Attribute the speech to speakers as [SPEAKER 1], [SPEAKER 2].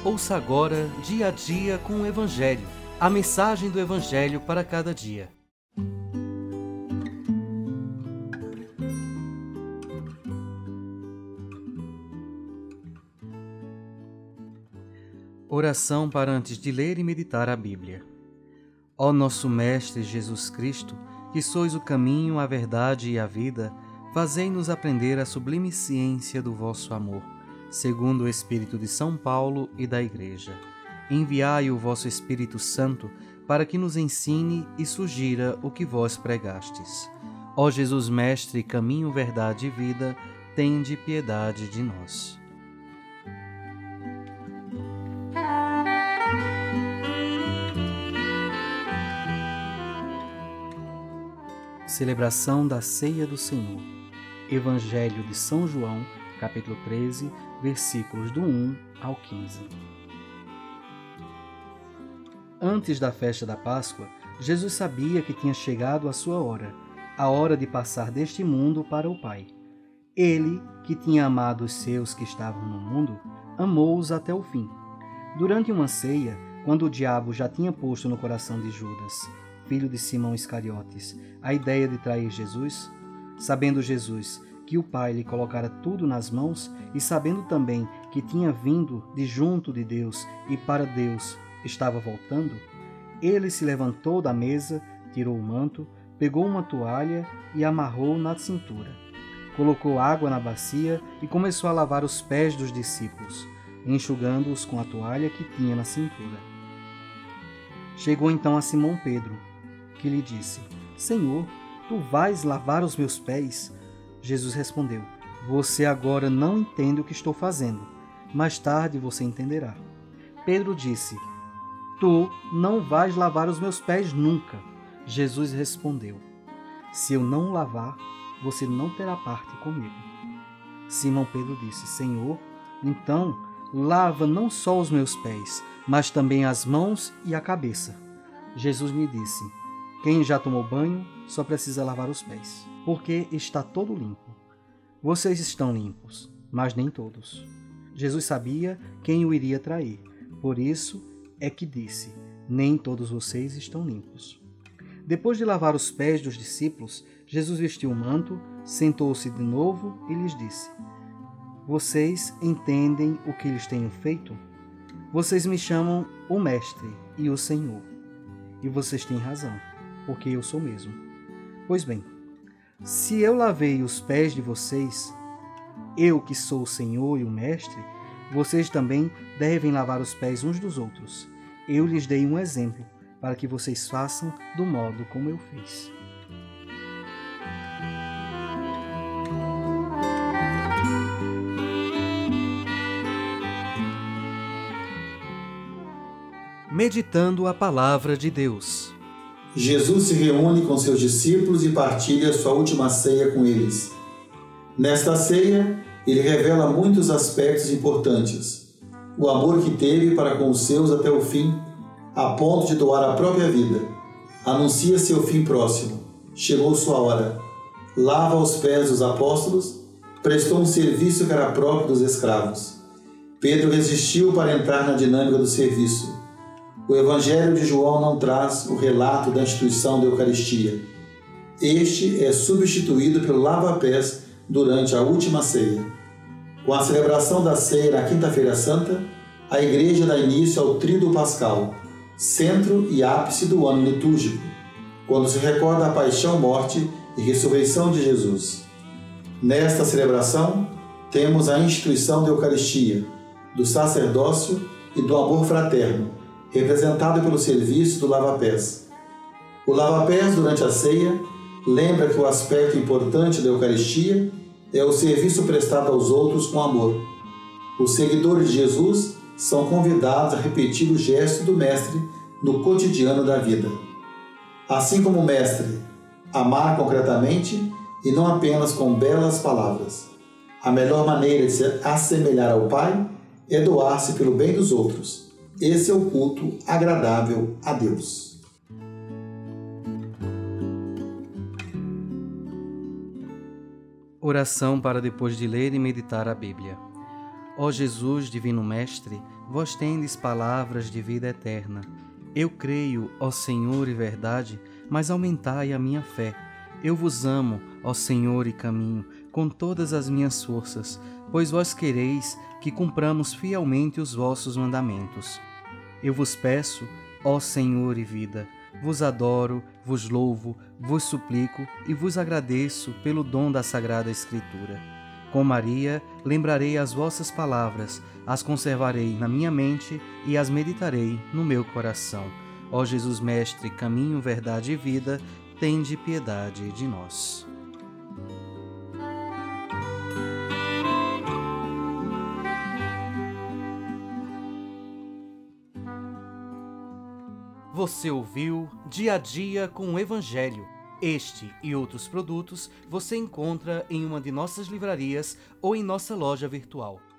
[SPEAKER 1] Ouça agora, Dia a Dia com o Evangelho, a mensagem do Evangelho para cada dia. Oração para antes de ler e meditar a Bíblia. Ó nosso Mestre Jesus Cristo, que sois o caminho, a verdade e a vida, fazei-nos aprender a sublime ciência do vosso amor, segundo o Espírito de São Paulo e da Igreja. Enviai o vosso Espírito Santo para que nos ensine e sugira o que vós pregastes. Ó Jesus Mestre, caminho, verdade e vida, tende piedade de nós. Celebração da Ceia do Senhor. Evangelho de São João, capítulo 13, versículos do 1 ao 15. Antes da festa da Páscoa, Jesus sabia que tinha chegado a sua hora, a hora de passar deste mundo para o Pai. Ele, que tinha amado os seus que estavam no mundo, amou-os até o fim. Durante uma ceia, quando o diabo já tinha posto no coração de Judas, filho de Simão Iscariotes, a ideia de trair Jesus, sabendo Jesus que o Pai lhe colocara tudo nas mãos e sabendo também que tinha vindo de junto de Deus e para Deus estava voltando, ele se levantou da mesa, tirou o manto, pegou uma toalha e amarrou na cintura. Colocou água na bacia e começou a lavar os pés dos discípulos, enxugando-os com a toalha que tinha na cintura. Chegou então a Simão Pedro, que lhe disse: Senhor, tu vais lavar os meus pés? Jesus respondeu: Você agora não entende o que estou fazendo. Mais tarde você entenderá. Pedro disse: Tu não vais lavar os meus pés nunca. Jesus respondeu: Se eu não lavar, você não terá parte comigo. Simão Pedro disse: Senhor, então lava não só os meus pés, mas também as mãos e a cabeça. Jesus lhe disse: Quem já tomou banho só precisa lavar os pés, porque está todo limpo. Vocês estão limpos, mas nem todos. Jesus sabia quem o iria trair, por isso é que disse: Nem todos vocês estão limpos. Depois de lavar os pés dos discípulos, Jesus vestiu o manto, sentou-se de novo e lhes disse: Vocês entendem o que lhes tenho feito? Vocês me chamam o Mestre e o Senhor. E vocês têm razão, porque eu sou mesmo. Pois bem, se eu lavei os pés de vocês, eu que sou o Senhor e o Mestre, vocês também devem lavar os pés uns dos outros. Eu lhes dei um exemplo, para que vocês façam do modo como eu fiz. Meditando a Palavra de Deus.
[SPEAKER 2] Jesus se reúne com seus discípulos e partilha sua última ceia com eles. Nesta ceia, ele revela muitos aspectos importantes. O amor que teve para com os seus até o fim, a ponto de doar a própria vida. Anuncia seu fim próximo. Chegou sua hora. Lava os pés dos apóstolos, prestou um serviço que era próprio dos escravos. Pedro resistiu para entrar na dinâmica do serviço. O Evangelho de João não traz o relato da instituição da Eucaristia. Este é substituído pelo lava-pés durante a última ceia. Com a celebração da ceia na Quinta-feira Santa, a Igreja dá início ao Tríduo Pascal, centro e ápice do ano litúrgico, quando se recorda a paixão, morte e ressurreição de Jesus. Nesta celebração, temos a instituição da Eucaristia, do sacerdócio e do amor fraterno, representado pelo serviço do lava-pés. O lava-pés durante a ceia lembra que o aspecto importante da Eucaristia é o serviço prestado aos outros com amor. Os seguidores de Jesus são convidados a repetir o gesto do Mestre no cotidiano da vida. Assim como o Mestre, amar concretamente e não apenas com belas palavras. A melhor maneira de se assemelhar ao Pai é doar-se pelo bem dos outros. Esse é o culto agradável a Deus.
[SPEAKER 1] Oração para depois de ler e meditar a Bíblia. Ó Jesus, Divino Mestre, vós tendes palavras de vida eterna. Eu creio, ó Senhor, e verdade, mas aumentai a minha fé. Eu vos amo, ó Senhor, e caminho, com todas as minhas forças, pois vós quereis que cumpramos fielmente os vossos mandamentos. Eu vos peço, ó Senhor e vida, vos adoro, vos louvo, vos suplico e vos agradeço pelo dom da Sagrada Escritura. Com Maria, lembrarei as vossas palavras, as conservarei na minha mente e as meditarei no meu coração. Ó Jesus Mestre, caminho, verdade e vida, tende piedade de nós. Você ouviu Dia a Dia com o Evangelho. Este e outros produtos você encontra em uma de nossas livrarias ou em nossa loja virtual.